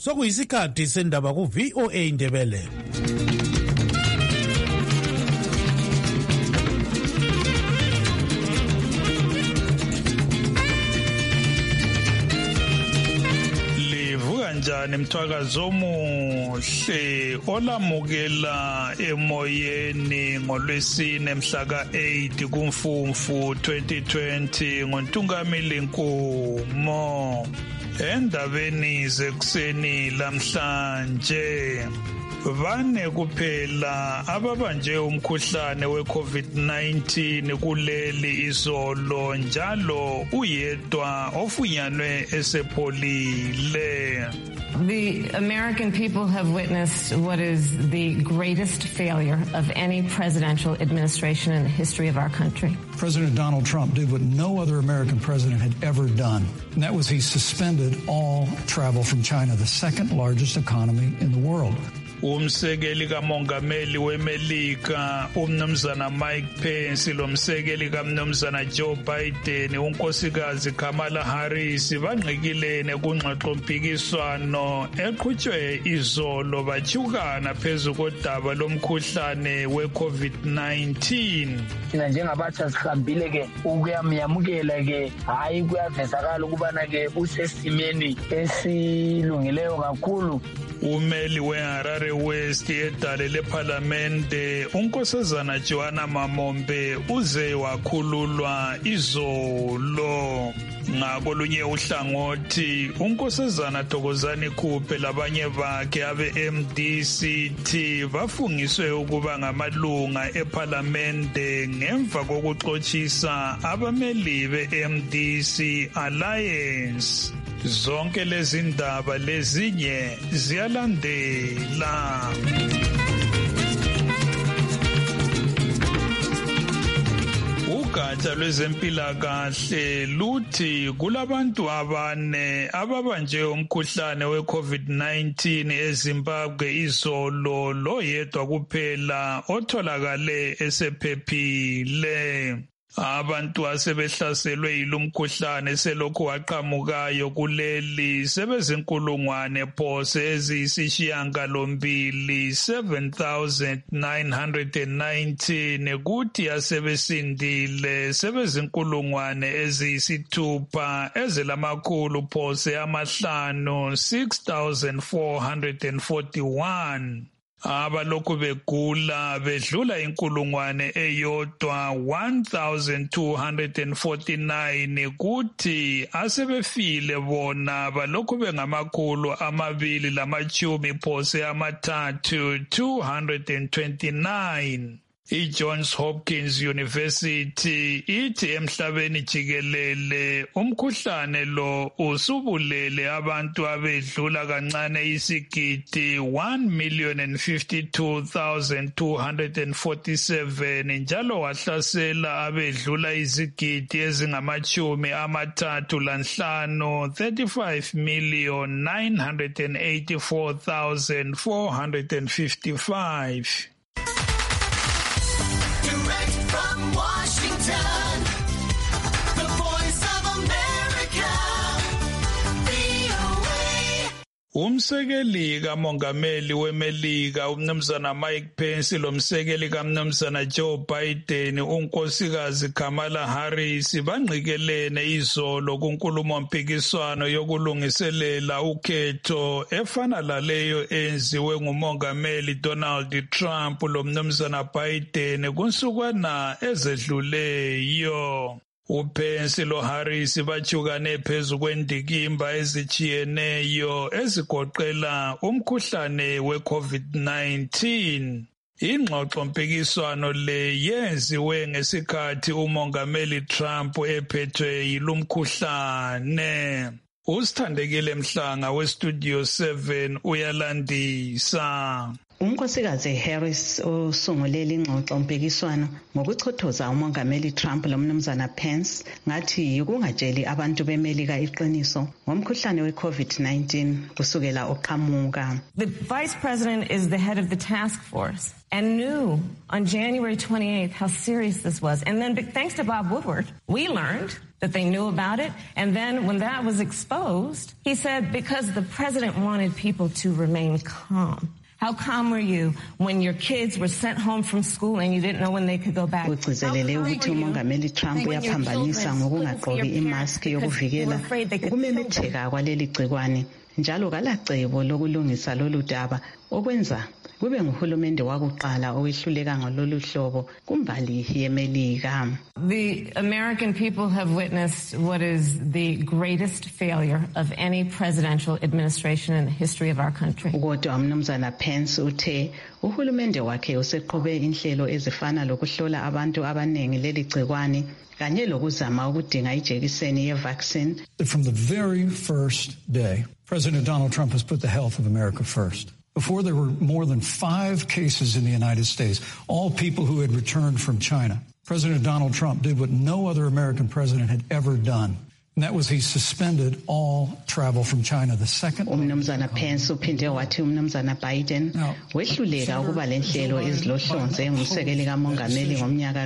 Sokuyisikhathi sendaba ku VOA Indebele. Njani mthwakazo omuhle olamukela emoyeni ngolwesine mhla ka-8 kuMfumfu 2020 ngoNtungamili Nkumo. Endabeni zekuseni lamhlanje vane kuphela ababanjwe umkhuhlane we-COVID-19 kuleli izolo, njalo uyedwa ofunyanwe esepholile. The American people have witnessed what is the greatest failure of any presidential administration in the history of our country. President Donald Trump did what no other American president had ever done, and that was he suspended all travel from China, the second largest economy in the world. Umsekeli kamongameli weMelika umnumzana Mike Pence lomsekeli kamnumzana Joe Biden unkosikazi Kamala Harris bangqikilene kungxoxompikiswano eqhutshwe izolo bachukana phezu kodaba lomkhuhlane we-COVID-19. Thina njengabathi asihambile ke ukuyamyamukela ke hayi kuyavezakala ukubana ke usesimeni esilungileyo kakhulu. Umeli weHarare West edale leParlamente unkosazana Joanna Mamombe uze wakhululwa izolo. Ngakolunye uhlangothi unkosazana Thokozani Khuphe labanye bakhe abe-MDCT bafungiswe ukuba ngamalunga eParlamente ngemva kokuxotshisa abameli be-MDC Alliance. Zonke lezi ndaba lezinye ziyalandela. Ugatsha lwezempilakahle luthi kulabantu abane ababanjwe umkhuhlane we-COVID-19 eZimbabwe izolo, loyedwa kuphela otholakale esephephile. Abantu asebehlaselwe yilumkhuhlane selokhu waqhamukayo kuleli sebezinkulungwane phose eziyisishiyagalombili 7,919 kuthi asebesindile sebezinkulungwane eziyisithupha ezilamakhulu phose amahlanu 6,441. Abalokhu begula bedlula inkulungwane eyodwa 1,249 kuthi asebefile bona balokhu bengamakhulu 2 phose amathathu 229. I-Johns Hopkins University ithi emhlabeni jikelele umkhuhlane lo usubulele abantu abedlula kancane isigidi 1,052,247 njalo wahlasela abedlula izigidi ezingama-35 35,984,455. From Washington, the Voice of America, VOA. Umsekeli kamongameli weMelika umnumzana Mike Pence lomsekeli kamnumzana Joe Biden unkosikazi Kamala Harris bangqikelene izolo kunkulumo mpikiswano yokulungiselela ukhetho efana laleyo enziwe ngumongameli Donald Trump lomnumzana Biden kunsukwana ezedluleyo. uPence loHarris bachukane phezu kwendikimba ezijiyeneyo ezigoqela umkhuhlane we-COVID-19. Ingxoxo mpikiswano le yenziwe ngesikhathi umongameli Trump ephethwe yilumkhuhlane. Usithandekile Mhlanga weStudio 7 uyalandisa. Unkosikazi Harris usungulele ingxoxo mpikiswano ngokuchothoza umongameli Trump lomnumzana Pence ngathi ukungatsheli abantu beMelika iqiniso ngomkhuhlane we-COVID-19 kusukela oqhamuka. The vice president is the head of the task force and knew on January 28th how serious this was. And then thanks to Bob Woodward, we learned that they knew about it. And then when that was exposed, he said, because the president wanted people to remain calm. How calm were you when your kids were sent home from school and you didn't know when they could go back? Ugcizelele ukuthi umongameli Trump uyaphambanisa ngokungagqoki imaski yokuvikela ukumemetheka kwaleli gcikwane njalo kalacebo lokulungisa lolu daba okwenza kube nguhulumende wakuqala owehluleka ngololu hlobo kumbali yemelika. The American people have witnessed what is the greatest failure of any presidential administration in the history of our country. Kodwa umnumzana Pence uthe uhulumende wakhe useqhube inhlelo ezifana lokuhlola abantu abanengi leli gcikwane kanye lokuzama ukudinga ijekiseni ye-vaccine. From the very first day, President Donald Trump has put the health of America first. Before there were more than 5 cases in the United States, all people who had returned from China. President Donald Trump did what no other American president had ever done. And that was he suspended all travel from China, the second. Umnumzana Pence uphinde wathi umnumzana Biden wehluleka ukuba lenhlelo ezilohlonze ngumsekeli kamongameli ngomnyaka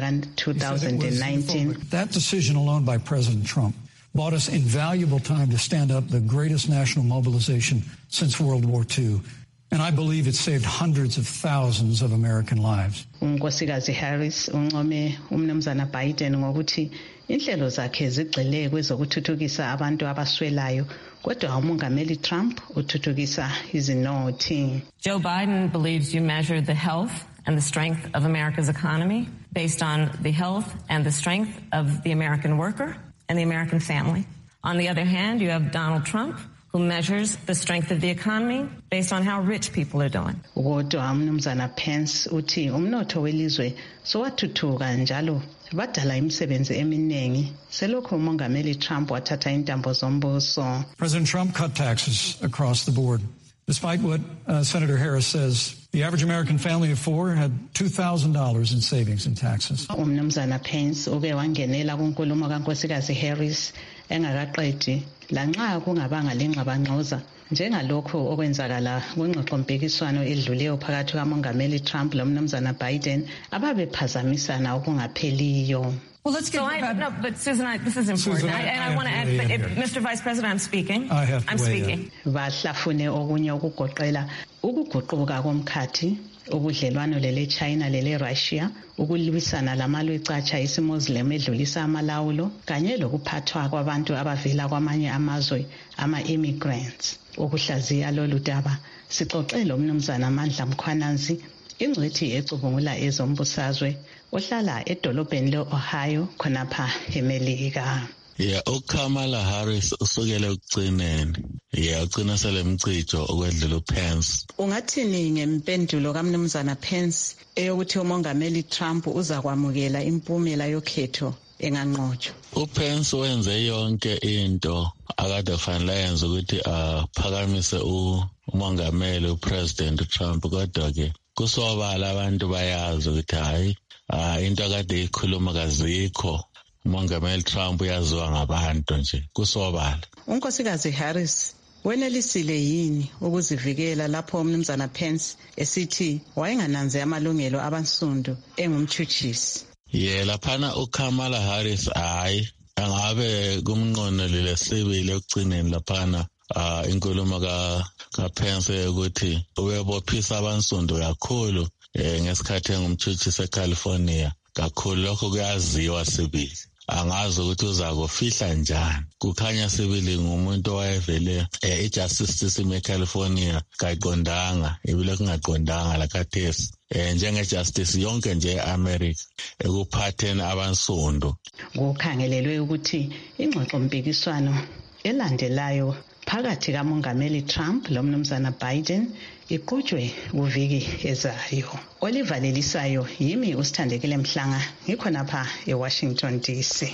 ka-2019. That decision alone by President Trump bought us invaluable time to stand up the greatest national mobilization since World War II. And I believe it saved hundreds of thousands of American lives. uNkosikazi Harris uncome umnumzana Biden ngokuthi inhlelo zakhe zigxile kwezokuthuthukisa abantu abaswelayo kodwa umongameli Trump uthuthukisa izinothi. Joe Biden believes you measure the health and the strength of America's economy based on the health and the strength of the American worker and the American family. On the other hand, you have Donald Trump, who measures the strength of the economy based on how rich people are doing. Kodwa umnumzana Pence uthi umnotho welizwe sowathuthuka njalo badala imisebenzi eminengi selokho umongameli Trump wathatha intambo zombuso. President Trump cut taxes across the board. Despite what Senator Harris says, the average American family of 4 had $2,000 in savings in taxes. Umnumzana Pence uke wangenela kunkulumo kaNkosikazi Harris engakaqedi lanxa kungabanga lengxabangxoza njengalokho okwenzakala kwingxoxompikiswano edluleyo phakathi kamongameli Trump lomnumzana Biden ababephazamisana okungapheliyo. Well, let's get but Susan, this is important. Susan, I want to add, but Mr. Vice President, I'm speaking. I'm speaking. Bahlafune okunye ukugoqela ukuguquka komkhathi ubudlelwano lele China lele Russia ukulwisana lamalwecatsha isimuslim edlulisa amalawulo kanye lokuphathwa kwabantu abavela kwamanye amazwe ama-immigrants. Ukuhlaziya lolu daba sixoxele umnumzana Mandla Mkhwanazi ingcwethi ecubungula ezombusazwe ohlala edolobheni le-Ohio khonapha eMelika. uKamala Harris usukele ukugcineni. Ugcina selemcijo okwedlula uPence. Ungathini ngempendulo kaMnumzana Pence eyokuthi umongameli Trump uzakwamukela impumela yokhetho enganqotshwa? uPence wenze yonke into akade fanele yenze ukuthi aphakamise umongameli uPresident Trump kodwa ke kusobala abantu bayazi ukuthi hayi into akade ikhuluma kazikho. umongameli Trump uyaziwa ngabantu nje kusobala. uNkosikazi Harris wenelisile yini ukuzivikela lapho umnumzana Pence esithi wayengananzi amalungelo abansundu engumtshutshisi? Laphana uKamala Harris hayi angabe kumnqonelile sibili ekugcineni laphana inkulumo kaPence ukuthi uyebophisa abansundu kakhulu ngesikhathi engumtshutshisi eCalifornia kakhulu. Lokho kuyaziwa sibili. Angazi ukuthi uzakufihla njani. Kukhanya sibili ngumuntu owayevele ijustice system eCalifornia kayiqondanga ibile kungaqondanga lakathesi njenge-justice yonke nje e-America ekuphatheni abansundu. Kukhangelelwe ukuthi ingxoxompikiswano elandelayo phakathi kamongameli Trump lomnumzana Biden iqhutshwe kuviki ezayo. Oliver Lelisayo yimi uSithandekile Mhlanga ngikhonapha eWashington DC.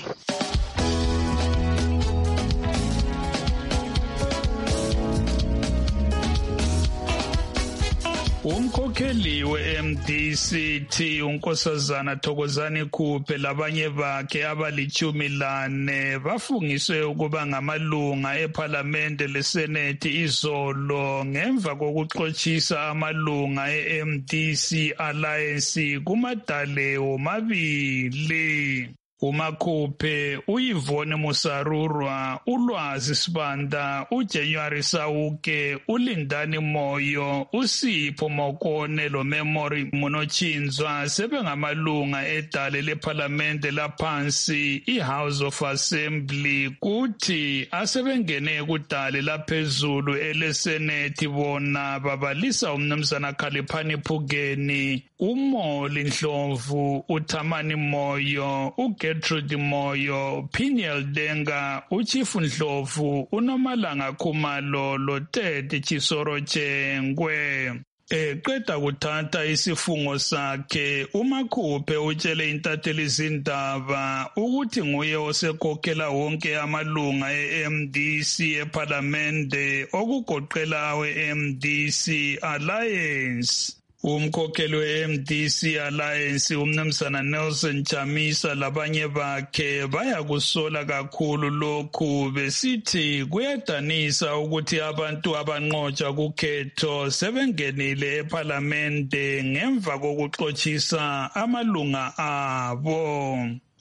Umkhokheli we-MDC unkosazana Thokozani Khuphe labanye bakhe abali-14 bafungiswe ukuba ngamalunga ephalamende lesenethi izolo ngemva kokuxotshisa amalunga e-MDC Alliance kumadale womabili. uMakhuphe, uYvonne Musarurwa, uLwazi Sibanda, uJanuary Sauke, uLindani Moyo, uSipho Mokone loMemory Monochinzwa sebengamalunga edale leParlamente laphansi iHouse of Assembly, kuthi asebengene kudale laphezulu eleSenate bona babalisa umnumzana Khaliphani Phukeni, uMoli Ndlovu, uThamani Moyo, uGertrude Moyo, Piniel Denga, uChief Ndlovu, uNomalanga Khumalo loTete Chisoro Chengwe. Eqeda kuthatha isifungo sakhe, uMakhuphe utshele intatheli zindaba ukuthi nguye osekhokhela wonke amalunga eMDC eParlamente okugoqela awe-MDC Alliance. Umkhokheli we-MDC Alliance umnumzana Nelson Chamisa labanye bakhe bayakusola kakhulu lokhu besithi kuyadanisa ukuthi abantu abanqotshwa kukhetho sebengenile eParlamente ngemva kokuxotshisa amalunga abo.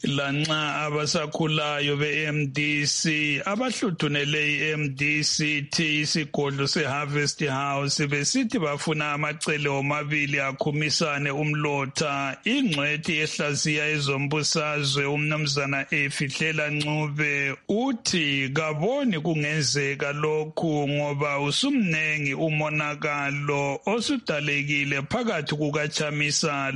Lanxa abasakhulayo be-MDC abahluthunele i-MDC isigodlo se-Harvest House besithi bafuna amacele omabili akhumisane umlotha, ingcwethi ehlaziya ezombusazwe umnumzana Efihlela Ncube uthi kaboni kungenzeka lokhu ngoba usumnengi umonakalo osudalekile phakathi kukaChamisa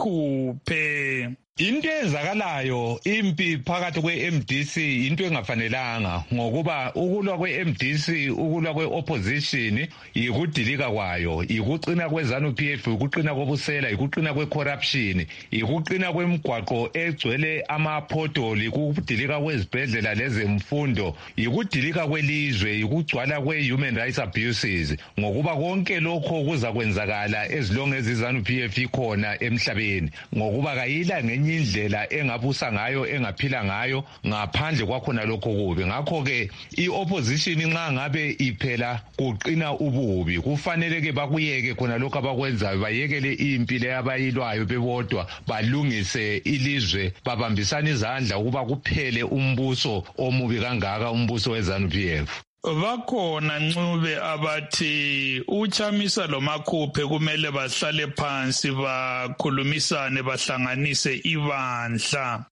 loMakhuphe. Into ezakalayo impi phakathi kwe-MDC into engafanelanga ngokuba ukulwa kwe-MDC ukulwa kwe-opposition yikudilika kwayo, ikuqina kweZANU-PF, ikuqina kobusela, ikuqina kwe-corruption, ikuqina kwemigwaqo egcwele amaphodoli, kudilika kwezibhedlela lezemfundo, ikudilika kwelizwe, ikugcwala kwe-human rights abuses. Ngokuba konke lokho kuza kwenzakala ezilonge eziZANU-PF ikhona emhlabeni ngokuba kayila indlela engabusa ngayo engaphila ngayo ngaphandle kwakhona lokho kubi. Ngakho ke i-opposition nxa ngabe iphela kuqina ububi kufanele ke bakuyeke khona lokho abakwenzayo, bayekele impi le abayilwayo bebodwa, balungise ilizwe, babambisana izandla ukuba kuphele umbuso omubi kangaka, umbuso weZANU-PF. Bakhona Ncube abathi uChamisa loMakhuphe kumele bahlale phansi bakhulumisane bahlanganise ibandla.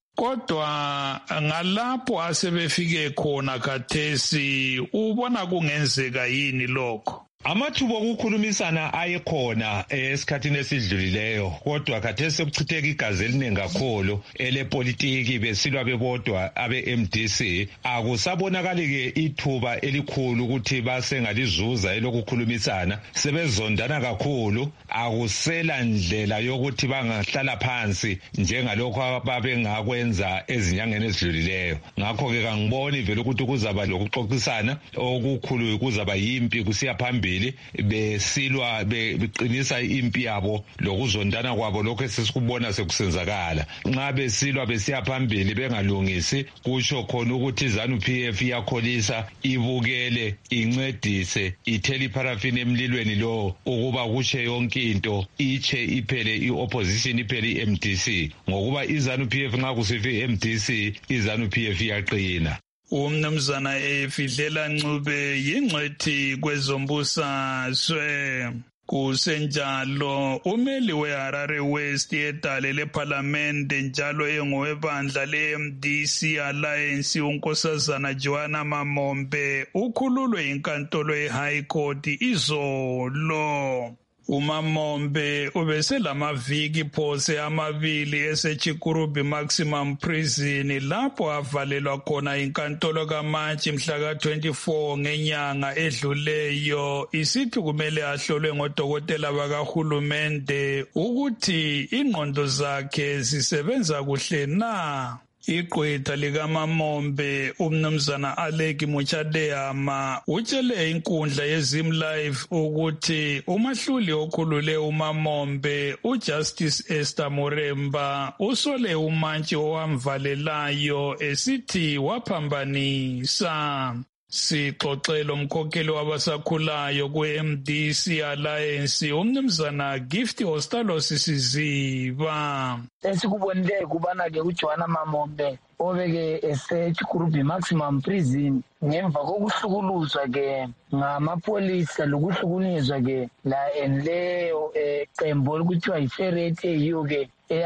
Kodwa ngalapho asebefike khona khathesi ubona kungenzeka yini lokho? Amathuba okukhulumisana ayekhona esikhathini esidlulileyo, kodwa khathesi sekuchitheka igazi eliningi kakhulu elepolitiki besilwa bebodwa abe-MDC. Akusabonakali ke ithuba elikhulu ukuthi basengalizuza elokukhulumisana, sebezondana kakhulu, akusela ndlela yokuthi bangahlala phansi njengalokho ababengakwenza ezinyangeni ezidlulileyo. Ngakho ke kangiboni vele ukuthi kuzaba lokuxoxisana okukhulu, kuzaba yimpi kusiya phambili besilwa beqinisa impi yabo lokuzondana kwabo lokho sesikubona sekusenzakala. Nxa besilwa besiya phambili bengalungisi kusho khona ukuthi iZANU-PF iyakholisa, ibukele, incedise, ithela iparafini emlilweni lo ukuba kutshe yonke into, iche iphele i-opposition, iphele i-MDC. Ngokuba iZANU-PF nxa kusife i-MDC iZANU-PF iyaqina. Umnumzana Efihlela Ncube yingcwethi kwezombusazwe. Kusenjalo umeli weHarare West edale leParlamente njalo engowebandla le-MDC Alliance unkosazana Joanna Mamombe ukhululwe inkantolo ye-High Court izolo. uMamombe ubeselamaviki phose amabili eseChikurubi Maximum Prison lapho avalelwa khona inkantolo kaMantshi mhla ka-24 ngenyanga edluleyo isithi kumele ahlolwe ngodokotela bakahulumende ukuthi ingqondo zakhe zisebenza kuhle na. Iqwetha likaMamombe umnumzana Aleki Muchadeyama utshele inkundla yeZim Live ukuthi umahluli okhulule uMamombe uJustice Esther Muremba usole uMantshi owamvalelayo esithi waphambanisa. Sixoxela umkhokheli wabasakhulayo kwe-MDC Alliance umnumzana Gift Ostalo Sisiziba. Esikubonile kubana ke uJohana Mamombe obeke eseChikurubi Maximum Prison ngemva kokuhlukuluzwa ke ngamapholisa lokuhlukunyezwa ke la enleyo qembo lokuthiwa yiFerret eyiyo ke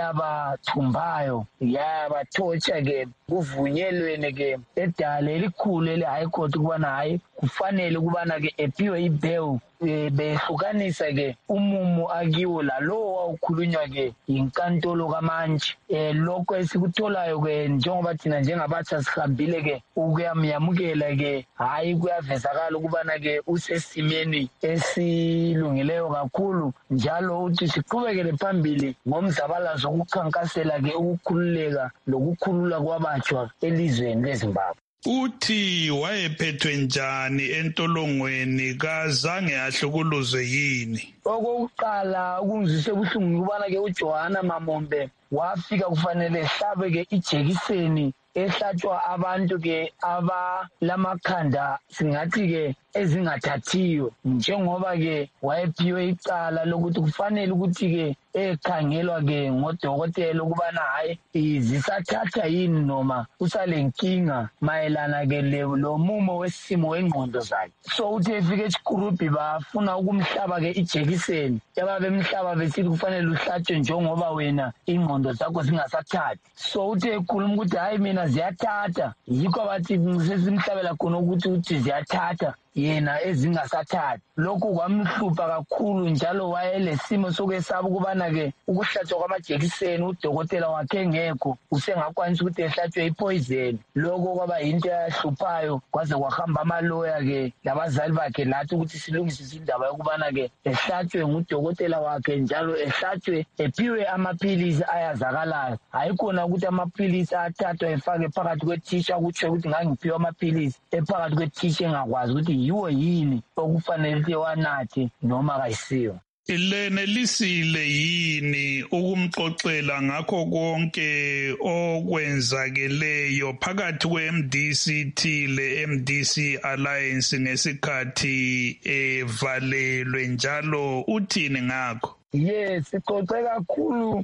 eyabathumbayo yabathotsha ke kuvunyelwene ke edale elikhulu ele-high court kubana hayi kufanele kubana ke ephiwe ibail behlukanisa ke umumo akiwo lalowo wawukhulunywa ke yinkantolo kamanje. Lokho esikutholayo ke njengoba thina njengabatsha sihambile ke ukuyamyamukela ke hayi kuyavezakala ukubana ke usesimeni esilungileyo kakhulu, njalo uthi siqhubekele phambili ngomzabalazo ukukhankasela ke ukukhululeka lokukhulula kwabajwa elizweni leZimbabwe. Uthi wayephethwe njani entolongweni kazange ahlukuluzwe yini? Okokuqala ukungizwise buhlungu ukubana ke uJohana Mamombe wafika kufanele ehlabe ke ijekiseni ehlatshwa abantu ke abalamakhanda singathi ke ezingathathiyo, njengoba ke wayephiwe icala lokuthi kufanele ukuthi ke ekhangelwa ke ngodokotela ukubana hayi zisathatha yini noma usalenkinga mayelana ke lo mumo wesimo wengqondo zakhe. So uthi efike eChikurubi bafuna ukumhlaba ke ijekiseni ababemhlaba besithi kufanele uhlatshwe njengoba wena ingqondo zakho zingasathathi. So uthi ekhuluma ukuthi hayi mina ziyathatha, yikho abathi sesimhlabela khona ukuthi ziyathatha yena ezingasathathi. Lokhu kwamhlupha kakhulu, njalo wayelesimo sokwesaba ukubana ke ukuhlatshwa kwamajekiseni udokotela wakhe engekho usengakwanisa ukuthi ehlatshwe ipoison. Lokho kwaba yinto eyahluphayo kwaze kwahamba amaloya ke labazali bakhe lathi ukuthi silungisise indaba yokubana ke ehlatshwe ngudokotela wakhe, njalo ehlatshwe ephiwe amaphilisi ayazakalayo. Hayikhona ukuthi amaphilisi athathwa efake phakathi kwethisha kutsho ukuthi ngangiphiwe amaphilisi ephakathi kwethisha engakwazi ukuthi yiwo yini okufanele wanathe noma kayisiyo. Lenelisile yini ukumxoxela ngakho konke okwenzakeleyo phakathi kwe-MDC le-MDC Alliance ngesikhathi evalelwe, njalo uthini ngakho? Yes, sixoxe kakhulu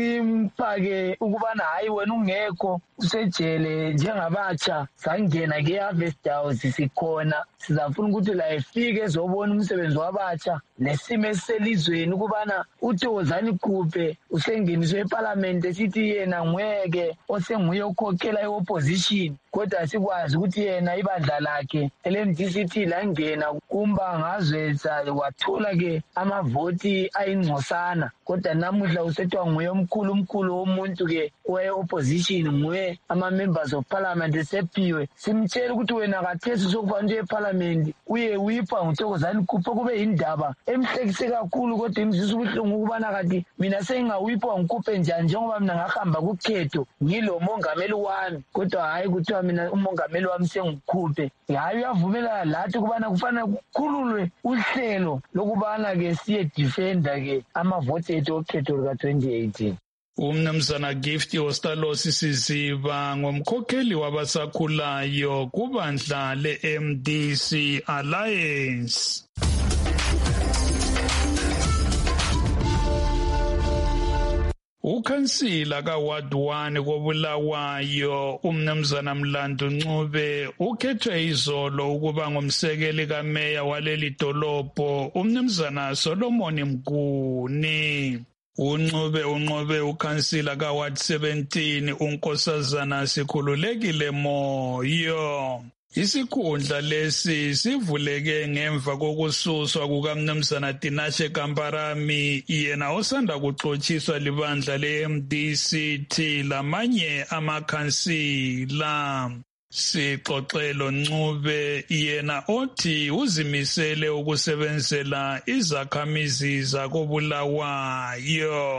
simphake ukubana hayi wena ungekho usejele njengabatsha sangena ke Harvest House sikhona sizafuna ukuthi la efike ezobona umsebenzi wabatsha nesimo eselizweni ukubana uThokozani Khuphe usengeniswe eParliament esithi yena ngweke osenguye okhokhela iopposition, kodwa sikwazi ukuthi yena ibandla lakhe ele-MDC langena kumbangazwe wathola ke amavoti ayingcosana, kodwa namuhla usethiwa nguye omkhulu womuntu ke we-opposition, nguye ama-members of parliament esephiwe. Simtshela ukuthi wena kathesi sokufanele eParliament uye wipha nguThokozani Khuphe, kube yindaba emhlekise kakhulu, kodwa imzisa ubuhlungu ukubana kanti mina sengingawipha ngikhuphe njani njengoba mina ngahamba kukhetho ngilo mongameli wami, kodwa hayi kuthiwa mina umongameli wami sengikhuphe. Hayi uyavumelana lathi ukubana kufanele kukhululwe uhlelo lokubana ke siye defenda ke amavoti ethu okhetho lika-2018. Umnumzana Gift Ostalo Sisiziba ngomkhokheli wabasakhulayo kubandla le-MDC Alliance. Ukhansila kaWard 1 koBulawayo umnumzana Mlando Ncube ukhethwe izolo ukuba ngumsekeli kameya waleli dolobho umnumzana Solomon Mguni. Unqobe ukhansila kaWard 17 unkosazana Sikhululekile Moyo. Isikhundla lesi sivuleke ngemva kokususwa kukamnumzana Tinashe Kamparami, yena osanda kuxotshiswa libandla le-MDC lamanye amakhansila. Sixoxelo Ncube yena othi uzimisele ukusebenzela izakhamizi zakoBulawayo.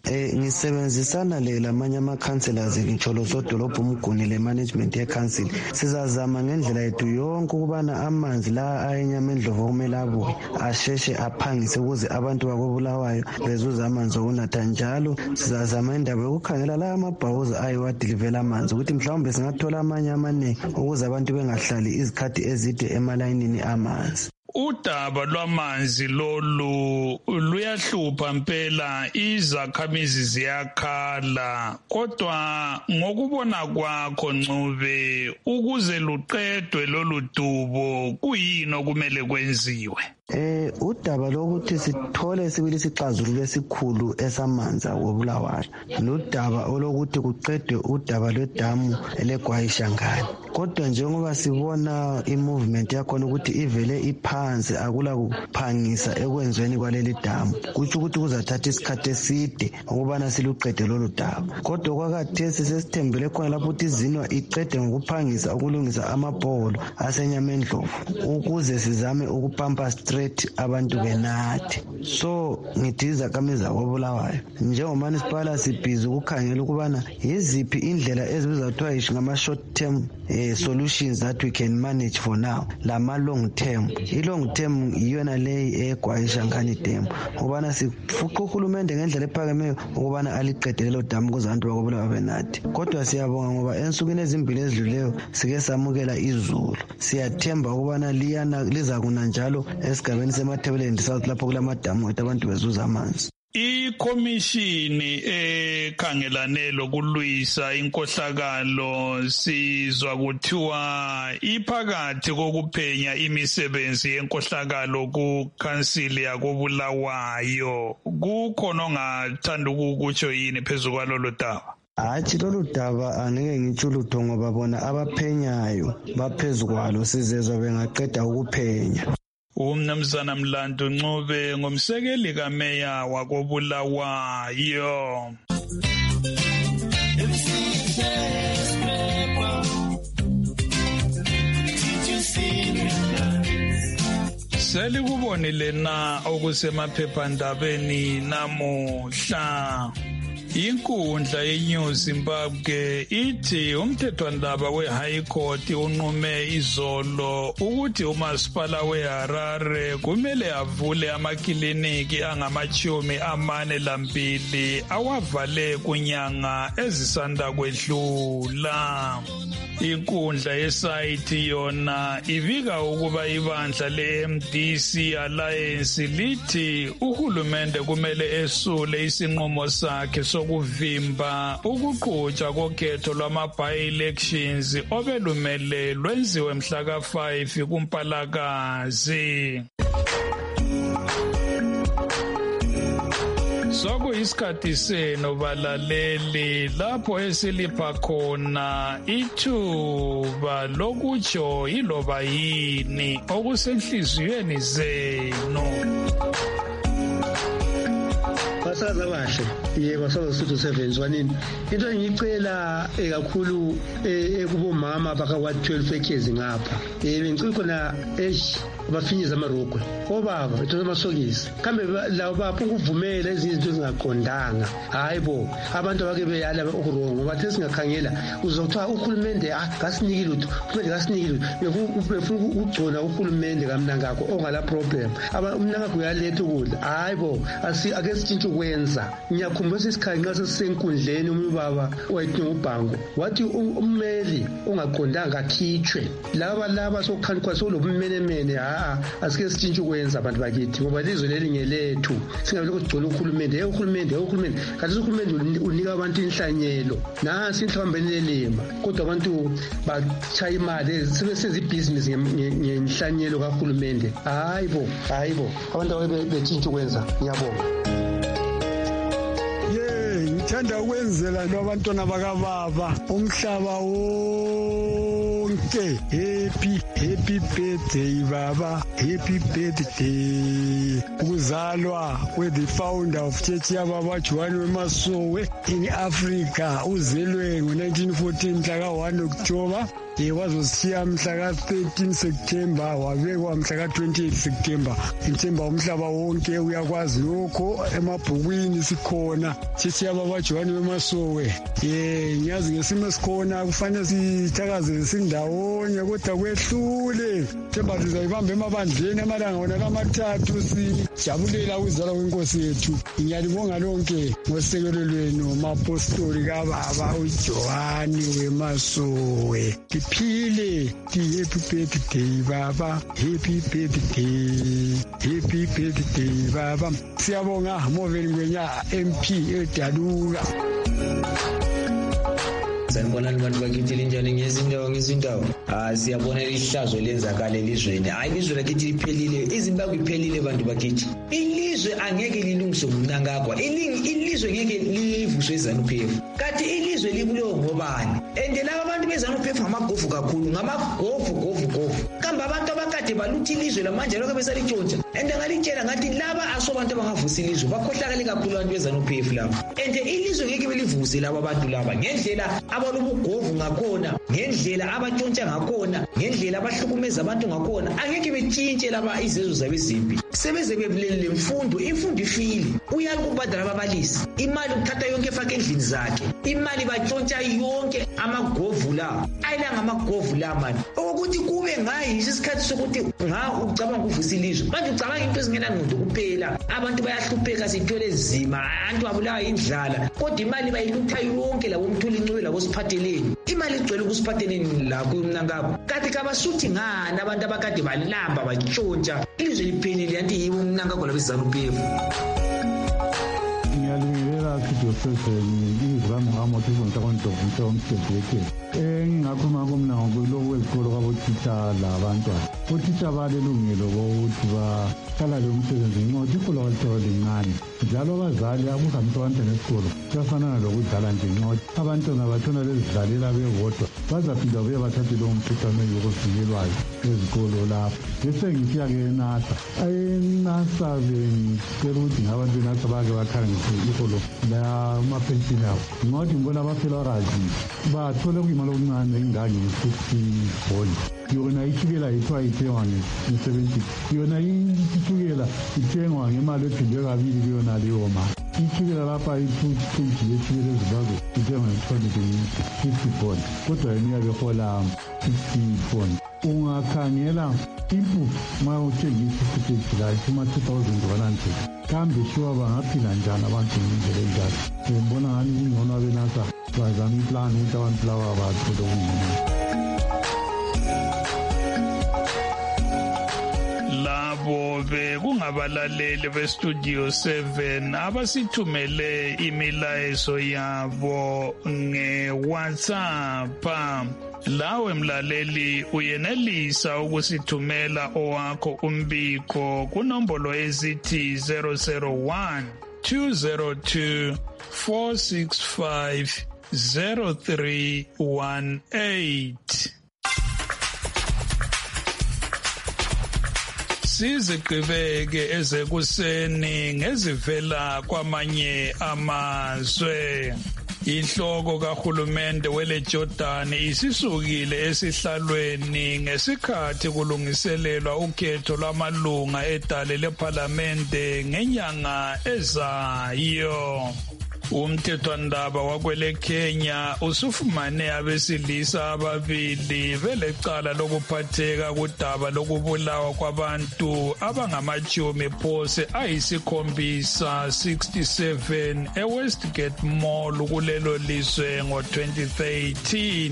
Ngisebenzisana lamanye ama-councillors ngitsholo sodolobha umguni le-management ye-council. Sizazama ngendlela yethu yonke ukubana amanzi la ayenyamendlovu okumele abuye asheshe aphangise ukuze abantu bakobulawayo bezuze amanzi okunatha. Njalo sizazama indaba yokukhangela la amabhawuza ayiwadilivela amanzi ukuthi mhlawumbe singathola amanye amanengi ukuze abantu bengahlali izikhathi ezide emalayinini amanzi. Udaba lwamanzi lolu luyahlupha mpela, izakhamizi ziyakhala, kodwa ngokubona kwakho Ncube, ukuze luqedwe lolu dubo kuyini okumele kwenziwe? Udaba lokuthi sithole sibili isixazululo esikhulu esamanzi akobulawayo nodaba olokuthi kuqedwe udaba lwedamu elegwayishangane. Kodwa njengoba sibona i-movement yakhona ukuthi ivele iphansi akula kuphangisa ekwenzweni kwaleli damu, kutsho ukuthi kuzathatha isikhathi eside ukubana siluqede lolu daba. Kodwa kwakathesi sesithembele khona lapho ukuthi izinwa iqede ngokuphangisa ukulungisa amabholo asenyamendlovu ukuze sizame ukupampa straight abantu benathe. So ngithi izakhamizi zakobulawayo njengomasipala sibhizi ukukhangela ukubana yiziphi indlela ezibizwa kuthiwa ngama-short term solutions that we can manage for now, lama long term. I-long term iyona leyi egwayishangane dam ukubana sifuqa uhulumende ngendlela ephakemeyo ukubana aliqede lelo damu ukuze abantu bakobulawayo benathe. Kodwa siyabonga ngoba ensukwini ezimbili ezidluleyo sike samukela izulu. Siyathemba ukubana liza kuna njalo esigabeni semathebeleni South lapho kulamadamu wethu abantu bezuza amanzi. Ikhomishini ekhangelane lokulwisa inkohlakalo sizwa kuthiwa iphakathi kokuphenya imisebenzi yenkohlakalo ku-council yakobulawayo. Kukhona ongathanda ukukutsho yini phezu kwalolu daba? Hatshi lolu daba angeke ngitsho lutho ngoba bona abaphenyayo baphezu kwalo, sizezwa bengaqeda ukuphenya. Umnumzana Mlandu Ncube ngumsekeli kameya wakobulawayo. Selikubonile na okusemaphephandabeni namuhla? Inkundla yeNews Zimbabwe ithi umthethwandaba we-High Court unqume izolo ukuthi umasipala weHarare kumele avule amakliniki angama-42 awavale kunyanga ezisanda kwedlula. Inkundla yesayithi yona ibika ukuba ibandla le-MDC Alliance lithi uhulumende kumele esule isinqumo sakhe sokuvimba ukuqhutshwa kokhetho lwama-by-elections obelumele lwenziwe mhla ka-5 kuMpalakazi. Sokuyisikhathi senu balaleli lapho esilipha khona ithuba lokutsho iloba yini okusenhliziyweni zenu. Basaza bahle yebo sawusuthu 7 into engicela kakhulu kubomama baka-12 years ngapha bengicela khona bafinyiza amarogwe obaba bethola amasokisi kambe lawo bapho ukuvumela izinto ezingaqondanga. Hayi bo abantu abake beyala okurongo bathe singakhangela uzothiwa uhulumende kasiniki lutho kumele kasiniki lutho befuna ukugcona uhulumende kamnangakho ongala problem umnangakho uyaletha ukudla. Hayi bo ake sitshintshe ukwenza. Ngiyakhumbula isikhathi nxa sesisenkundleni umubaba owayethi ngubhango wathi ummeli ongaqondanga akhitshwe laba sokukhanikwa solobumenemene. Asike sitshintshe ukwenza abantu bakithi ngoba lizwe leli ngelethu singabelokhu sigcona uhulumende kanti uhulumende unika abantu inhlanyelo nansi inhlambeni lelima kodwa abantu bachaya imali sebesenza ibhizinisi ngenhlanyelo kahulumende. Hayi bo abantu betshintshe ukwenza. Ngiyabonga. Ngithanda ukwenzela abantwana bakababa umhlaba wonke happy birthday baba, happy birthday. Ukuzalwa the founder of Church yababa Juan Wemasowe in Africa uzelwe ngo-1914 mhla ka-1 October wazoshiya mhla ka-13 September wabekwa mhla ka-28 September. Ngithemba umhlaba wonke uyakwazi lokho, emabhukwini sikhona sesiyababajwani bemasowe. Ngiyazi ngesimo esikhona kufanele sithakazele sindawonye kodwa kwehlule. Themba sizayibamba emabandleni amalanga wona kamathathu sijabulela ukuzalwa kwenkosi yethu. Ngiyalibonga lonke ngosekelo lwenu mapostoli kababa uJohani wemasowe. Phile happy birthday baba, happy birthday, happy birthday baba. Siyabonga Moveni Ngwenya MP eDaluka. Sanibonani bantu bakithi linjani ngezindawo siyabona ihlazo lenzakala elizweni. Hayi ilizwe lakithi liphelile, iZimbabwe iphelile bantu bakithi. Ilizwe angeke lilungiswe ngumnankagwa, ilizwe ngeke livuswe iZANU-PF. Kanti ilizwe libulewe ngobani? And laba abantu beZANU-PF ngamagofu kakhulu, ngamagofu. Kambe abantu abakade baluthi ilizwe lamanje lokho besalintshontsha. And ngalitshela ngathi laba asobantu abangavusa ilizwe bakhohlakale kakhulu abantu beZANU-PF laba. And ilizwe ngeke belivuse laba abantu laba ngendlela abalobugovu ngakhona, ngendlela abatshontsha ngakhona, ngendlela abahlukumeza abantu ngakhona. Angeke betshintshe laba izezo zabezimpi. Sebeze bebulele imfundo ifile. Uyakubhadala ababalisi. Imali ukuthatha yonke efaka endlini zakhe. Imali batshontsha yonke amagovu la. Ayilanga amagovu la manje. Ukuthi kube ngayi isikhathi sokuthi ucabanga ukuvusa ilizwe. Manje ucabanga into ezingena ngqondo kuphela. Abantu bayahlupheka sithole ezima, abantu abulawa indlala. Kodwa imali bayilutha yonke labo umthuli incube labo siphatheleni. Imali igcwele ukusiphatheleni la kumnankabo. Kanti kabasuthi ngani abantu abakade balamba batshontsha. Ilizwe liphelile yanti yibo umnankabo labeZANU-PF. Ngiyalibingelela Joseph ngizami ngamothi ngomntakwento umsebenzi engakhuluma kumnako lokho wezikolo kwabothisha labantwana. Othisha balelungelo ukuthi bahlala lo msebenzi ngoba ikolo walithola lincane. Njalo abazali akuhambisa abantwana esikolo kuyafanana lokudlala nje ngoba abantwana bathona lezidlalela bebodwa bazaphinda buye bathathe lo mkhuhlane yokuvikelwayo ezikolo lapho. Bese ngisiya-ke eNASA bengicela ukuthi ngabantu beNASA bake bakhangise ikolo lamapenshini abo ngokuthi ngibona abafelorazi bathole kuyimali okuncane engange-60 bond. Yona itshukela yithiwa ithengwa nge-70, yona itshukela ithengwa ngemali ephindwe kabili kuyona leyo mali. Itshukela lapha i-2 kg yetshukela eZimbabwe ithengwa nge-250 bond, kodwa yona iyabe hola 50 bond. Ungakhangela impuphu ma uthengisa i-package la isima 2,100. Kambe shuwa bangaphila njani abantu ngendlela enjalo? Ngibona ngani kungcono abeNASA bazama iplan ukuthi abantu laba bathole okungcono. Labo bekungabalaleli beStudio 7 abasithumele imilayezo yabo ngeWhatsApp. Lawe mlaleli uyenelisa ukusithumela owakho umbiko kunombolo ezithi 001 202 465 0318. Sizigqibeke ezekuseni ngezivela kwamanye amazwe. Inhloko kahulumende wele Jordan isisukile esihlalweni ngesikhathi kulungiselelwa ukhetho lwamalunga edale leParlamente ngenyanga ezayo. Umthethwandaba wakwele Kenya usufumane abesilisa ababili belecala lokuphatheka kudaba lokubulawa kwabantu abangamajumi phose ayisikhombisa 67 eWestgate Mall kulelo lizwe ngo-2013.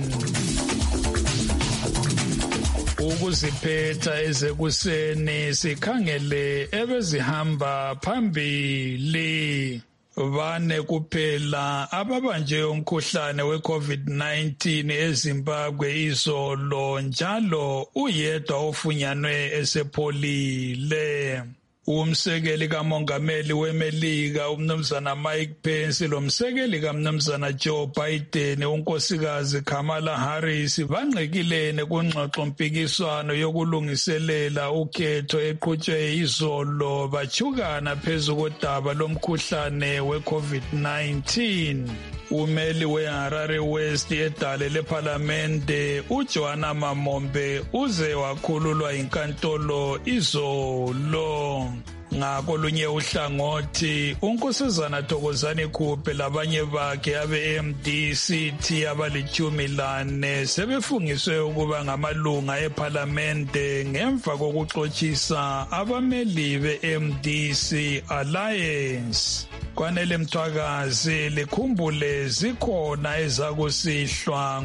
Ukuziphetha ezekuseni sikhangele ebezihamba phambili. Bane kuphela ababanjwe umkhuhlane weCovid-19 eZimbabwe izolo, njalo uyedwa ofunyanwe esepholile. umsekeli kamongameli weMelika umnumzana Mike Pence lomsekeli kamnumzana Joe Biden unkosikazi Kamala Harris banqekilene kungxoxo mpikiswano yokulungiselela ukhetho eqhutshwe izolo bachukana phezulu kodaba lomkhuhlane we-COVID-19. Umeli weHarare West edale leParlamente uJoanna Mamombe uze wakhululwa inkantolo izolo. Ngakolunye uhlangothi unkosazana Thokozani Khuphe labanye bakhe abe-MDC abali-14 sebefungiswe ukuba ngamalunga eParlamente ngemva kokuxotshisa abameli be-MDC Alliance. Kwanele Mthwakazi likhumbule zikhona ezakusihlwa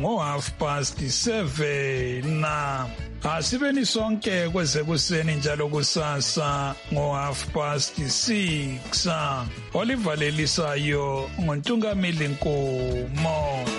ngo7:30. Asibeni sonke kwezekuseni njalo kusasa ngo6:30. Oliver Lelisayo ngoNtungamili Nkomo.